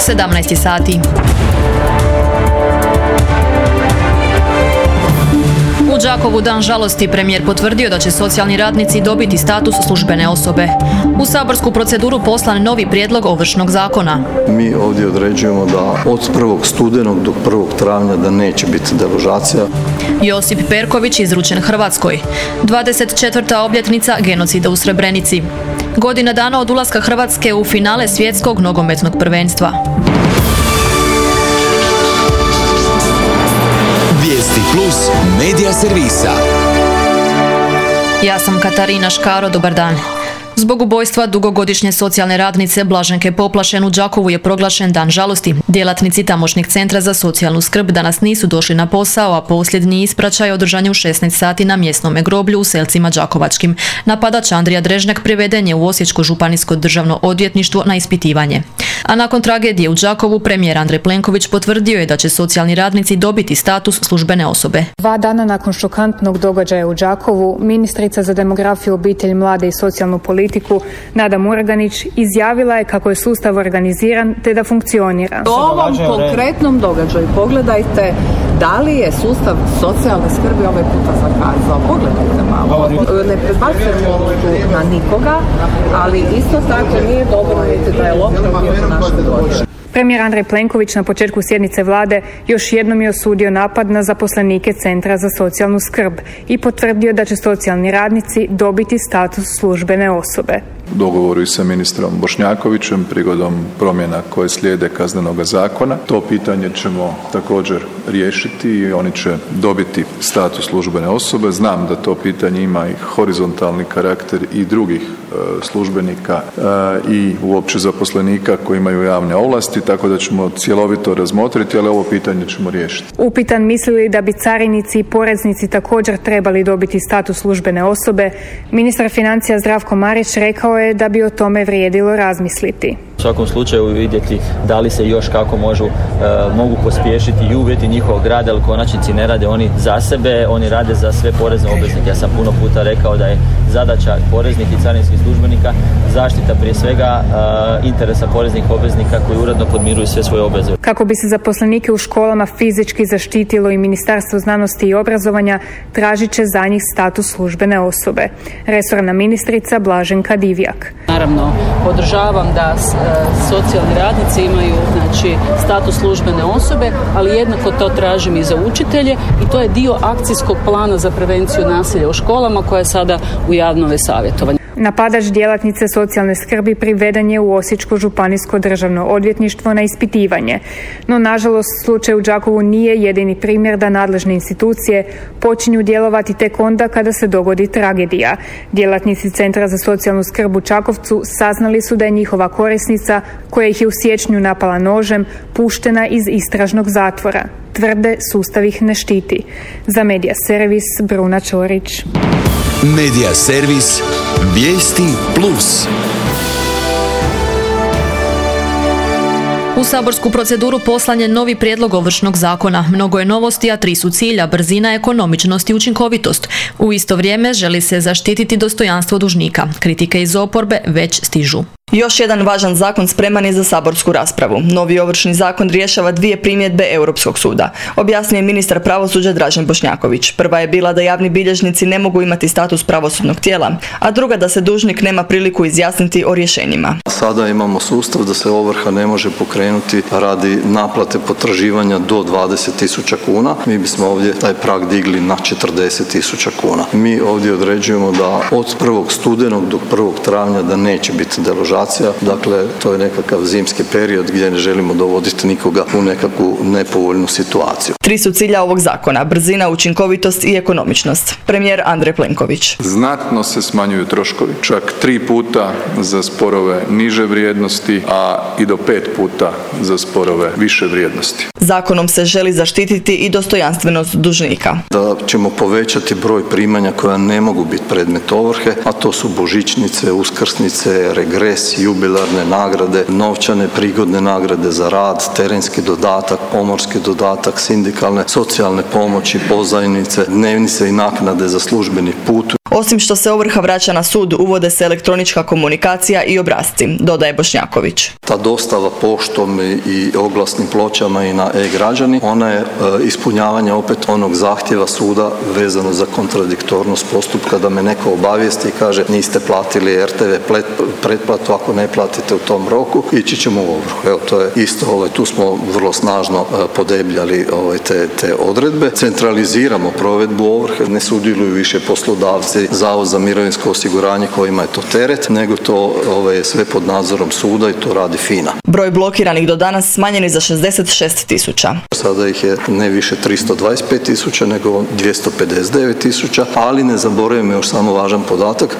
17 sati. U Đakovu dan žalosti premijer potvrdio da će socijalni radnici dobiti status službene osobe. U saborsku proceduru poslan novi prijedlog Ovršnog zakona. Mi ovdje određujemo da od 1. studenog do 1. travnja da neće biti deložacija. Josip Perković izručen Hrvatskoj. 24. obljetnica genocida u Srebrenici. Godina dana od ulaska Hrvatske u finale svjetskog nogometnog prvenstva. Vijesti plus medija servisa. Ja sam Katarina Škaro, dobar dan. Zbog ubojstva dugogodišnje socijalne radnice Blaženke Poplašen u Đakovu je proglašen dan žalosti. Djelatnici tamošnjeg centra za socijalnu skrb danas nisu došli na posao, a posljednji ispraćaj održan je u 16 sati na mjesnome groblju u Selcima Đakovačkim. Napadač Andrija Drežnjak priveden je u Osječko županijsko državno odvjetništvo na ispitivanje. A nakon tragedije u Đakovu, premijer Andrej Plenković potvrdio je da će socijalni radnici dobiti status službene osobe. 2 dana nakon šokantnog događaja u Đakovu, ministrica za demografiju, obitelj, mlade i socijalnu politiku Nada Murganić izjavila je kako je sustav organiziran te da funkcionira. U ovom konkretnom događaju pogledajte da li je sustav socijalne skrbi ovaj puta zakazao. Pogledajte malo. Ne prebacujemo na nikoga, ali isto tako nije dobro vidjeti da je lokal bio na našoj doći. Premijer Andrej Plenković na početku sjednice vlade još jednom je osudio napad na zaposlenike Centra za socijalnu skrb i potvrdio da će socijalni radnici dobiti status službene osobe. U dogovoru i sa ministrom Bošnjakovićem prigodom promjena koje slijede Kaznenoga zakona. To pitanje ćemo također riješiti i oni će dobiti status službene osobe. Znam da to pitanje ima i horizontalni karakter i drugih službenika i uopće zaposlenika koji imaju javne ovlasti, tako da ćemo cjelovito razmotriti, ali ovo pitanje ćemo riješiti. Upitan misli li da bi carinici i poreznici također trebali dobiti status službene osobe, ministar financija Zdravko Marić rekao je da bi o tome vrijedilo razmisliti. U svakom slučaju vidjeti da li se još kako mogu pospješiti i uvjeti njihovog rada, ali u konačnici ne rade oni za sebe, oni rade za sve porezne obveznike. Ja sam puno puta rekao da je zadaća poreznih i carinskih službenika zaštita prije svega interesa poreznih obveznika koji uredno podmiruju sve svoje obveze. Kako bi se zaposlenike u školama fizički zaštitilo i Ministarstvo znanosti i obrazovanja tražit će za njih status službene osobe. Resorna ministrica Blaženka Divjak. Naravno, podržavam da socijalni radnici imaju status službene osobe, ali jednako to tražim i za učitelje i to je dio akcijskog plana za prevenciju nasilja u školama koja je sada u javnom savjetovanju. Napadač djelatnice socijalne skrbi priveden je u Osječko županijsko državno odvjetništvo na ispitivanje. No, nažalost, slučaj u Đakovu nije jedini primjer da nadležne institucije počinju djelovati tek onda kada se dogodi tragedija. Djelatnici Centra za socijalnu skrb u Čakovcu saznali su da je njihova korisnica, koja ih je u siječnju napala nožem, puštena iz istražnog zatvora. Tvrde, sustav ih ne štiti. Za Medija servis Bruna Čorić. Medija servis Vijesti plus. U saborsku proceduru poslan je novi prijedlog Ovršnog zakona. Mnogo je novosti, a 3 su cilja: brzina, ekonomičnost i učinkovitost. U isto vrijeme želi se zaštititi dostojanstvo dužnika. Kritike iz oporbe već stižu. Još jedan važan zakon spreman je za saborsku raspravu. Novi Ovršni zakon rješava 2 primjedbe Europskog suda. Objasnio je ministar pravosuđa Dražen Bošnjaković. Prva je bila da javni bilježnici ne mogu imati status pravosudnog tijela, a druga da se dužnik nema priliku izjasniti o rješenjima. Sada imamo sustav da se ovrha ne može pokrenuti radi naplate potraživanja do 20.000 kuna. Mi bismo ovdje taj prag digli na 40.000 kuna. Mi ovdje određujemo da od 1. studenog do 1. travnja da neće biti deložacija. Dakle, to je nekakav zimski period gdje ne želimo dovoditi nikoga u nekakvu nepovoljnu situaciju. 3 su cilja ovog zakona: brzina, učinkovitost i ekonomičnost. Premijer Andrej Plenković. Znatno se smanjuju troškovi, čak 3 puta za sporove niže vrijednosti, a i do 5 puta za sporove više vrijednosti. Zakonom se želi zaštititi i dostojanstvenost dužnika. Da ćemo povećati broj primanja koja ne mogu biti predmet ovrhe, a to su božićnice, uskrsnice, regres, jubilarne nagrade, novčane prigodne nagrade za rad, terenski dodatak, pomorski dodatak, sindikalne, socijalne pomoći, pozajmice, dnevnice i naknade za službeni put. Osim što se ovrha vraća na sud, uvode se elektronička komunikacija i obrasci, dodaje Bošnjaković. Ta dostava poštom i oglasnim pločama i na e-građani, ona je ispunjavanje opet onog zahtjeva suda vezano za kontradiktornost postupka, da me neko obavijesti i kaže niste platili RTV pretplatu, ako ne platite u tom roku, ići ćemo u ovrhu. Evo, to je isto, tu smo vrlo snažno podebljali te odredbe. Centraliziramo provedbu ovrhe, ne sudjeluju više poslodavci, Zavod za mirovinsko osiguranje kojima je to teret, nego to je sve pod nadzorom suda i to radi FINA. Broj blokiranih do danas smanjen je za 66.000. Sada ih je ne više 325.000 nego 259.000, ali ne zaboravimo još samo važan podatak,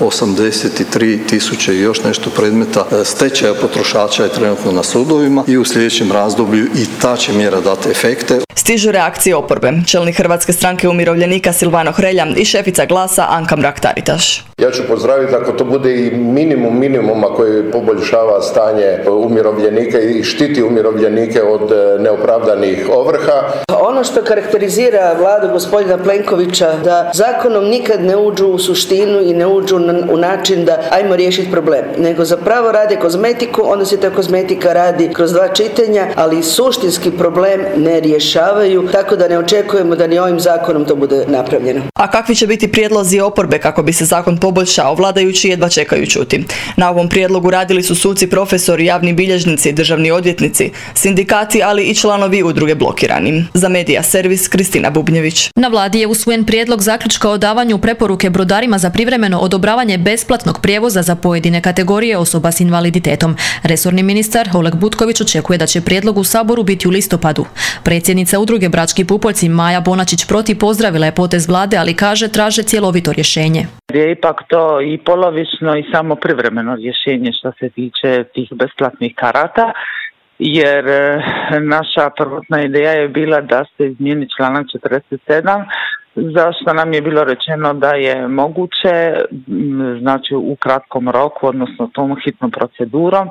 83.000 i još nešto predmeta stečaja potrošača je trenutno na sudovima i u sljedećem razdoblju i ta će mjera dati efekte. Stižu reakcije oporbe. Čelnik Hrvatske stranke umirovljenika Silvano Hrelja i šefica Glasa Anka Mrak-Taritaš. Ja ću pozdraviti ako to bude i minimuma koji poboljšava stanje umirovljenika i štiti umirovljenike od neopravdanih ovrha. Ono što karakterizira vladu gospodina Plenkovića da zakonom nikad ne uđu u suštinu i ne uđu u način da ajmo riješiti problem, nego zapravo rade kozmetiku, onda se ta kozmetika radi kroz 2 čitanja, ali suštinski problem ne rješavaju, tako da ne očekujemo da ni ovim zakonom to bude napravljeno. A kakvi će biti prijedlozi oporbe kako bi se zakon poboljšao, vladajući jedva čekaju čuti. Na ovom prijedlogu radili su suci, profesori, javni bilježnici, državni odvjetnici, sindikati, ali i članovi udruge Blokirani. Za Medija servis Kristina Bubnjević. Na vladi je usvojen prijedlog zaključka o davanju preporuke brodarima za privremeno odobravanje besplatnog prijevoza za pojedine kategorije osoba s invaliditetom. Resorni ministar Oleg Butković očekuje da će prijedlog u Saboru biti u listopadu. Predsjednica udruge Brački pupoljci Maja Bonačić-Proti pozdravila je potez vlade, ali kaže traže cjelovito rješenje. Je ipak to i polovično i samo privremeno rješenje što se tiče tih besplatnih karata, jer naša prvotna ideja je bila da se izmijeni članak 47, zašto nam je bilo rečeno da je moguće, znači u kratkom roku, odnosno tom hitnom procedurom.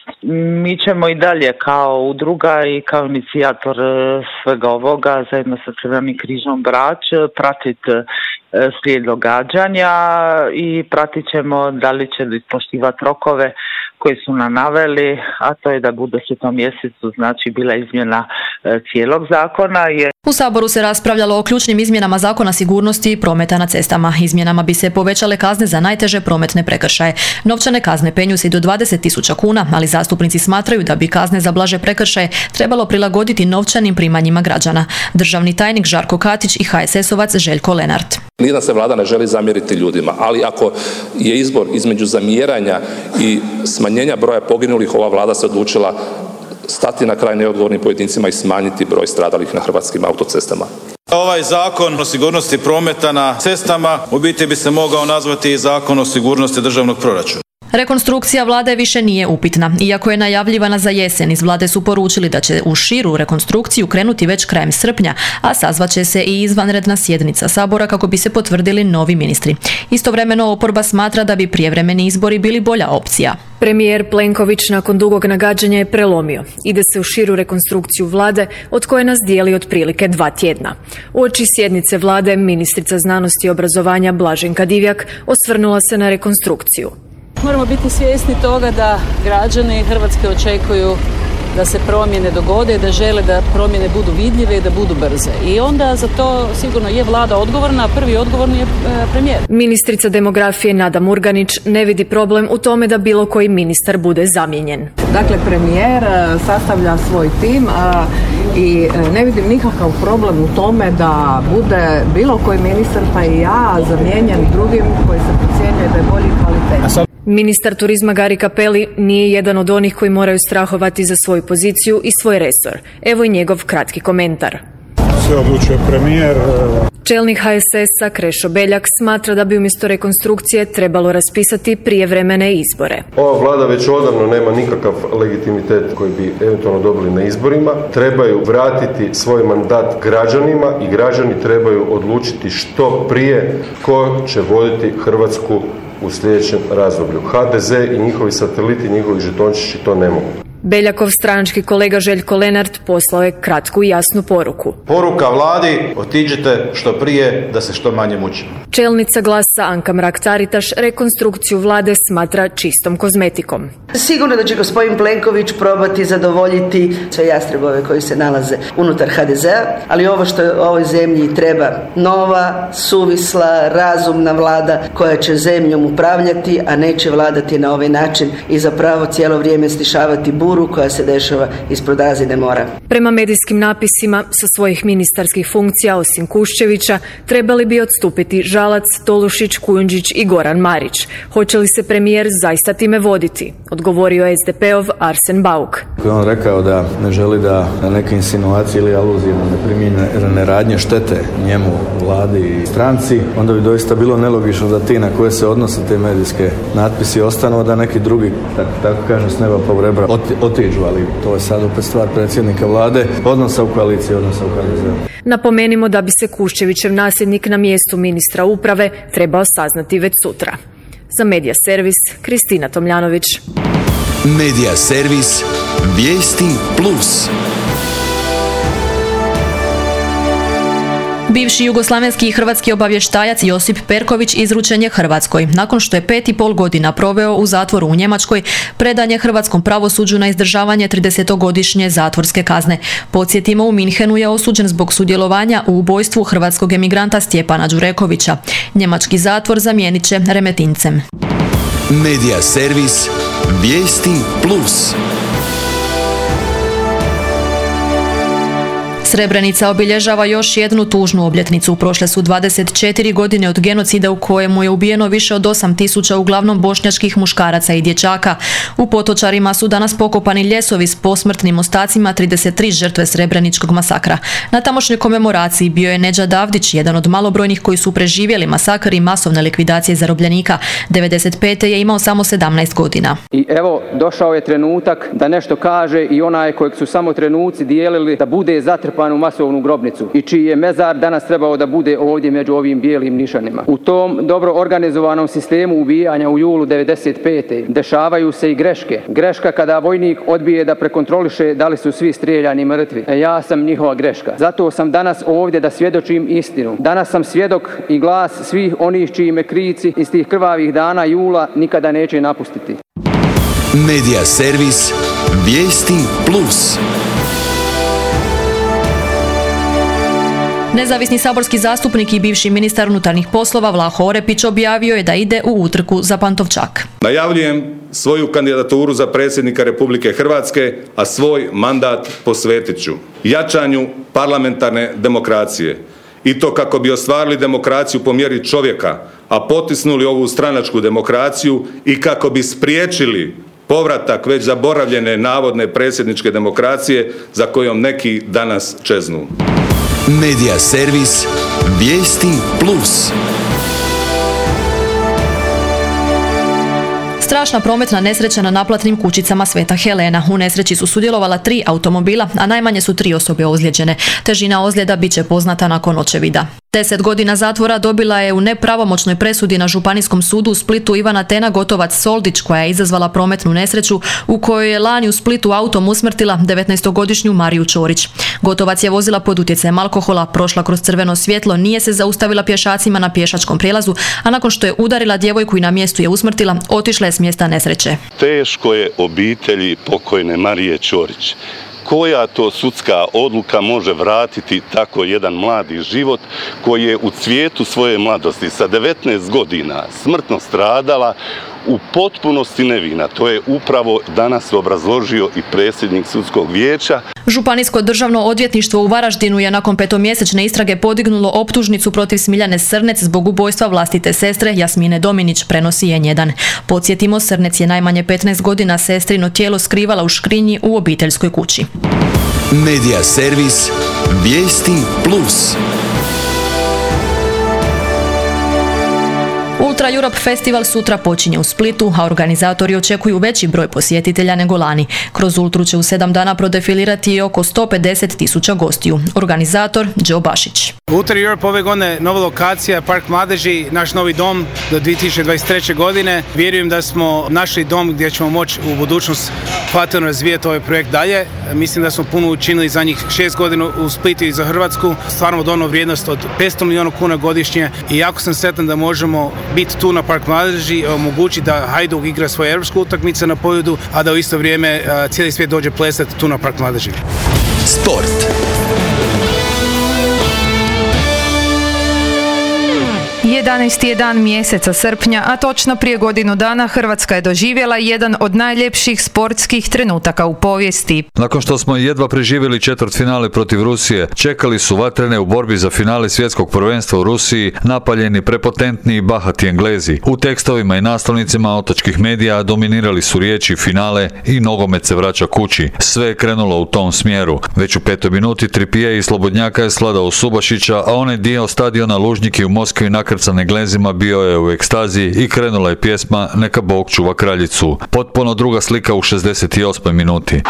Mi ćemo i dalje kao udruga i kao inicijator svega ovoga zajedno sa Crvenim križom Brač pratiti slijed događanja i pratit ćemo da li će ispoštivati rokove koji su nam naveli, a to je da bude u 7. mjesecu, znači bila izmjena cijelog zakona. U Saboru se raspravljalo o ključnim izmjenama zakona sigurnosti prometa na cestama. Izmjenama bi se povećale kazne za najteže prometne prekršaje. Novčane kazne penju se i do 20.000 kuna, ali zastupnici smatraju da bi kazne za blaže prekršaje trebalo prilagoditi novčanim primanjima građana. Državni tajnik Žarko Katić i HSS-ovac Željko Lenart. Nijedna se vlada ne želi zamjeriti ljudima, ali ako je izbor između zamjeranja i smanjenja broja poginulih, ova vlada se odlučila stati na kraj neodgovornim pojedincima i smanjiti broj stradalih na hrvatskim autocestama. Ovaj zakon o sigurnosti prometa na cestama u biti bi se mogao nazvati i zakon o sigurnosti državnog proračuna. Rekonstrukcija vlade više nije upitna. Iako je najavljivana za jesen, iz vlade su poručili da će u širu rekonstrukciju krenuti već krajem srpnja, a sazvaće se i izvanredna sjednica Sabora kako bi se potvrdili novi ministri. Istovremeno oporba smatra da bi prijevremeni izbori bili bolja opcija. Premijer Plenković nakon dugog nagađanja je prelomio. Ide se u širu rekonstrukciju vlade, od koje nas dijeli otprilike 2 tjedna. Uoči sjednice vlade ministrica znanosti i obrazovanja Blaženka Divjak osvrnula se na rekonstrukciju. Moramo biti svjesni toga da građani Hrvatske očekuju da se promjene dogode, da žele da promjene budu vidljive i da budu brze. I onda za to sigurno je vlada odgovorna, a prvi odgovorni je premijer. Ministrica demografije Nada Murganić ne vidi problem u tome da bilo koji ministar bude zamijenjen. Dakle, premijer sastavlja svoj tim i ne vidim nikakav problem u tome da bude bilo koji ministar, pa i ja, zamijenjen drugim koji se procjenjuje da je bolji kvalitet. Ministar turizma Gari Cappelli nije jedan od onih koji moraju strahovati za svoju poziciju i svoj resor. Evo i njegov kratki komentar. Sve odlučuje premijer. Čelnik HSS-a Krešo Beljak smatra da bi umjesto rekonstrukcije trebalo raspisati prijevremene izbore. Ova vlada već odavno nema nikakav legitimitet koji bi eventualno dobili na izborima. Trebaju vratiti svoj mandat građanima i građani trebaju odlučiti što prije ko će voditi Hrvatsku u sljedećem razdoblju. HDZ i njihovi sateliti, njihovi žetončići to ne mogu. Beljakov stranački kolega Željko Lenart poslao je kratku i jasnu poruku. Poruka vladi, otiđite što prije da se što manje mučimo. Čelnica Glasa Anka Mrak-Taritaš rekonstrukciju vlade smatra čistom kozmetikom. Sigurno da će gospodin Plenković probati zadovoljiti sve jastrebove koji se nalaze unutar HDZ-a, ali ovo što ovoj zemlji treba, nova, suvisla, razumna vlada koja će zemljom upravljati, a neće vladati na ovaj način i zapravo cijelo vrijeme stišavati buru koja se dešava ispod razine mora. Prema medijskim napisima, sa svojih ministarskih funkcija, osim Kuščevića, trebali bi odstupiti Žalac, Tolušić, Kujundžić i Goran Marić. Hoće li se premijer zaista time voditi? Odgovorio je SDP-ov Arsen Bauk. On rekao da ne želi da na neke insinuacije ili aluzije na neprimjerene radnje štete njemu, vladi i stranci, onda bi doista bilo nelogično da ti na koje se odnose te medijske natpisi ostanu, a da neki drugi, tako kažem, s neba pa u rebra otiđu, ali to je sad opet stvar predsjednika vlade, odnosa u koaliciji, odnosa u HDZ-u. Napomenimo da bi se Kuščevićev nasljednik na mjestu ministra uprave trebao saznati već sutra. Za Medija Servis, Kristina Tomljanović. Medija Servis, vijesti plus. Bivši jugoslavenski i hrvatski obavještajac Josip Perković izručen je Hrvatskoj. Nakon što je 5,5 godina proveo u zatvoru u Njemačkoj, predan je hrvatskom pravosuđu na izdržavanje 30-godišnje zatvorske kazne. Podsjetimo, u Minhenu je osuđen zbog sudjelovanja u ubojstvu hrvatskog emigranta Stjepana Đurekovića. Njemački zatvor zamijenit će Remetincem. Medija Servis, vijesti plus. Srebrenica obilježava još jednu tužnu obljetnicu. Prošle su 24 godine od genocida u kojemu je ubijeno više od 8.000 uglavnom bošnjačkih muškaraca i dječaka. U Potočarima su danas pokopani ljesovi s posmrtnim ostacima 33 žrtve srebreničkog masakra. Na tamošnjoj komemoraciji bio je Nedžad Avdić, jedan od malobrojnih koji su preživjeli masakr i masovne likvidacije zarobljenika. 95. je imao samo 17 godina. I evo, došao je trenutak da nešto kaže i onaj kojeg su samo trenuci dijelili da bude zatrpan u masovnu grobnicu i čiji je mezar danas trebao da bude ovdje među ovim bijelim nišanima. U tom dobro organizovanom sistemu ubijanja u julu 95. dešavaju se i greške. Greška kada vojnik odbije da prekontroliše da li su svi strijeljani mrtvi. Ja sam njihova greška. Zato sam danas ovdje da svjedočim istinu. Danas sam svjedok i glas svih onih čiji me krici iz tih krvavih dana jula nikada neće napustiti. Medija Servis, vijesti plus. Nezavisni saborski zastupnik i bivši ministar unutarnjih poslova Vlaho Orepić objavio je da ide u utrku za Pantovčak. Najavljujem svoju kandidaturu za predsjednika Republike Hrvatske, a svoj mandat posvetit ću jačanju parlamentarne demokracije. I to kako bi ostvarili demokraciju po mjeri čovjeka, a potisnuli ovu stranačku demokraciju i kako bi spriječili povratak već zaboravljene navodne predsjedničke demokracije za kojom neki danas čeznu. Medija Servis, vijesti plus. Strašna prometna nesreća na naplatnim kućicama Sveta Helena. U nesreći su sudjelovala 3 automobila, a najmanje su 3 osobe ozlijeđene. Težina ozljeda bit će poznata nakon očevida. 10 godina zatvora dobila je u nepravomoćnoj presudi na Županijskom sudu u Splitu Ivana Tena Gotovac-Soldić, koja je izazvala prometnu nesreću u kojoj je lani u Splitu autom usmrtila 19-godišnju Mariju Čorić. Gotovac je vozila pod utjecajem alkohola, prošla kroz crveno svjetlo, nije se zaustavila pješacima na pješačkom prijelazu, a nakon što je udarila djevojku i na mjestu je usmrtila, otišla je s mjesta nesreće. Teško je obitelji pokojne Marije Čorić. Koja to sudska odluka može vratiti tako jedan mladi život koji je u cvijetu svoje mladosti sa 19 godina smrtno stradala, u potpunosti nevina. To je upravo danas obrazložio i predsjednik sudskog vijeća. Županijsko državno odvjetništvo u Varaždinu je nakon 5-mjesečne istrage podignulo optužnicu protiv Smiljane Srnec zbog ubojstva vlastite sestre Jasmine Dominić, prenosi N1. Podsjetimo, Srnec je najmanje 15 godina sestrino tijelo skrivala u škrinji u obiteljskoj kući. Medija Servis, vijesti plus. Ultra Europe Festival sutra počinje u Splitu, a organizatori očekuju veći broj posjetitelja nego lani. Kroz Ultru će u 7 dana prodefilirati i oko 150.000 gostiju. Organizator Joe Bašić. Ultra Europe ove godine nova lokacija, Park mladeži, naš novi dom do 2023. godine. Vjerujem da smo našli dom gdje ćemo moći u budućnost kvalitetno razvijati ovaj projekt dalje. Mislim da smo puno učinili za njih 6 godina u Splitu i za Hrvatsku. Stvarno donio vrijednost od 500 milijuna kuna godišnje i jako sam sretan da možemo biti tu na Park mladeži i omogućiti da Hajduk igra svoje europske utakmice na Poljudu, a da u isto vrijeme cijeli svijet dođe plesati tu na Park mladeži. Sport. 11. je dan mjeseca srpnja, a točno prije godinu dana Hrvatska je doživjela jedan od najljepših sportskih trenutaka u povijesti. Nakon što smo jedva preživjeli četvrtfinale protiv Rusije, čekali su vatrene u borbi za finale svjetskog prvenstva u Rusiji napaljeni, prepotentni i bahati Englezi. U tekstovima i naslovnicima otočkih medija dominirali su riječi finale i nogomet se vraća kući. Sve je krenulo u tom smjeru. Već u 5. minuti Trippier iz Slobodnjaka je sladao Subašića, a onaj dio stadiona Lužniki u Moskvi nakrcan Englezima bio je u ekstazi i krenula je pjesma Neka Bog čuva kraljicu. Potpuno druga slika u 68. minuti.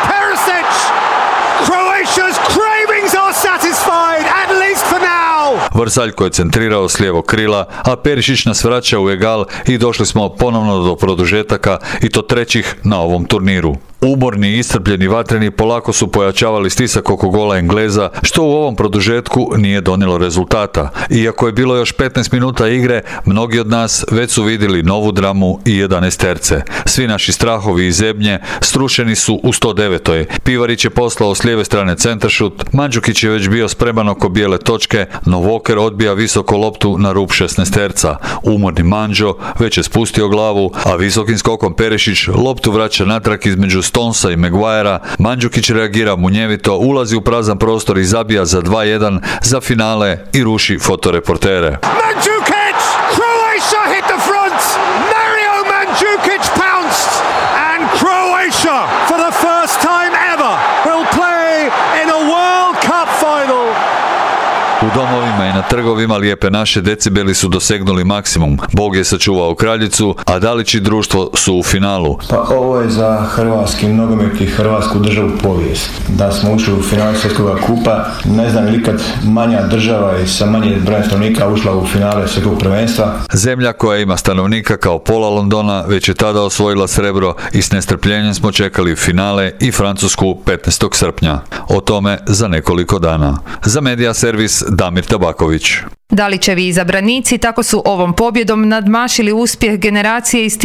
Vrsaljko je centrirao s lijevog krila, a Perišić nas vraća u egal i došli smo ponovno do produžetaka i to trećih na ovom turniru. Umorni, iscrpljeni, vatreni polako su pojačavali stisak oko gola Engleza, što u ovom produžetku nije donijelo rezultata. Iako je bilo još 15 minuta igre, mnogi od nas već su vidjeli novu dramu i 11-terce. Svi naši strahovi i zebnje strušeni su u 109. Pivarić je poslao s lijeve strane centaršut, Mandžukić je već bio spreman oko bijele točke, no Walker odbija visoko loptu na rub 16-terca. Umorni Mandžo već je spustio glavu, a visokim skokom Perišić loptu vraća natrag između Stonesa i Maguirea. Mandžukić reagira munjevito, ulazi u prazan prostor i zabija za 2-1 za finale i ruši fotoreportere. Mandžukić! Croatia hit the front! Mario Mandžukić pounced! And Croatia, for the first time ever, will play in a World Cup final! U domovima i na trgovima Lijepe naše decibeli su dosegnuli maksimum. Bog je sačuvao kraljicu, a Dalić i društvo su u finalu. Pa ovo je za hrvatski nogomet i hrvatsku državu povijest. Da smo ušli u finale svjetskog kupa, ne znam li ikad manja država i sa manje broja stanovnika ušla u finale svjetskog prvenstva. Zemlja koja ima stanovnika kao pola Londona već je tada osvojila srebro i s nestrpljenjem smo čekali finale i Francusku 15. srpnja. O tome za nekoliko dana. Za Media Servis Damir Tabaković. Dalićevi izabranici tako su ovom pobjedom nadmašili uspjeh generacije iz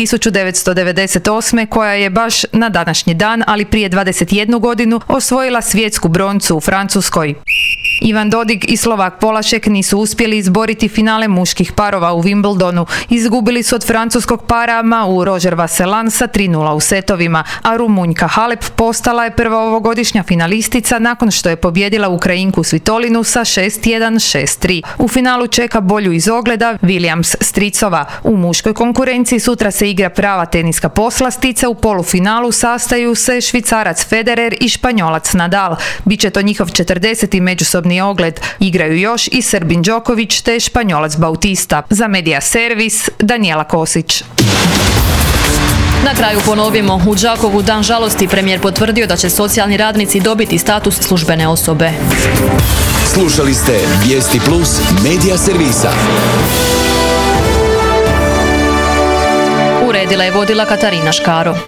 1998. koja je baš na današnji dan, ali prije 21 godinu, osvojila svjetsku broncu u Francuskoj. Ivan Dodig i Slovak Polašek nisu uspjeli izboriti finale muških parova u Wimbledonu. Izgubili su od francuskog para Mau Roger Vasselin sa 3:0 u setovima, a Rumunjka Halep postala je prva ovogodišnja finalistica nakon što je pobjedila Ukrajinku Svitolinu sa 6:1, 6:3. U finalu čeka bolju iz ogleda Williams Stricova. U muškoj konkurenciji sutra se igra prava teniska poslastica. U polufinalu sastaju se Švicarac Federer i Španjolac Nadal. Biće to njihov 40. međusobni ogled. Igraju još i Srbin Đoković te Španjolac Bautista. Za Media Servis Danijela Kosić. Na kraju ponovimo, u Đakovu dan žalosti premijer potvrdio da će socijalni radnici dobiti status službene osobe. Slušali ste Vijesti Plus Media Servisa. Uredila je vodila Katarina Škaro.